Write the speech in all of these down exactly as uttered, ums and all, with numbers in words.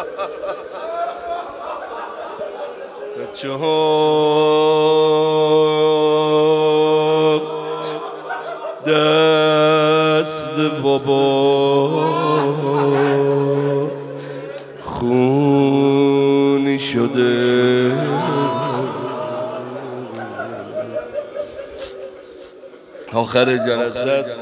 بچه ها دست بابا خونی شده، آخر جلسه است.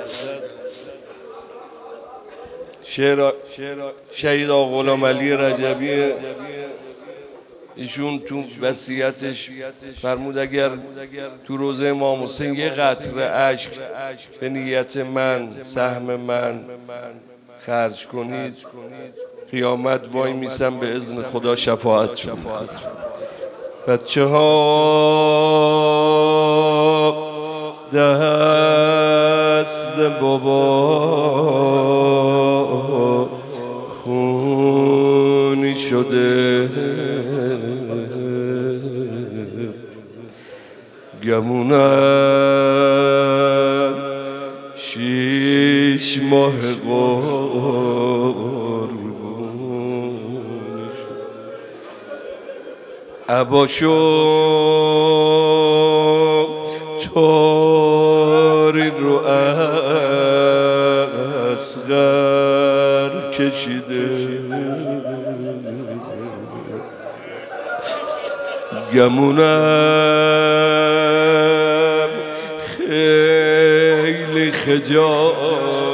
شعر شهید آقا غلام علی رجبی، ایشون تو وصیتش فرمود اگر تو روزه امام حسین یه قطره اشک به نیت من، سهم من خرج کنید، قیامت وای میسم به اذن خدا شفاعت شد. بچه ها دست بابا خونی شده، گمونم شیش ماه قربونش عباشو تاری رو اصغر کشیده، گمونم خیلی خجالت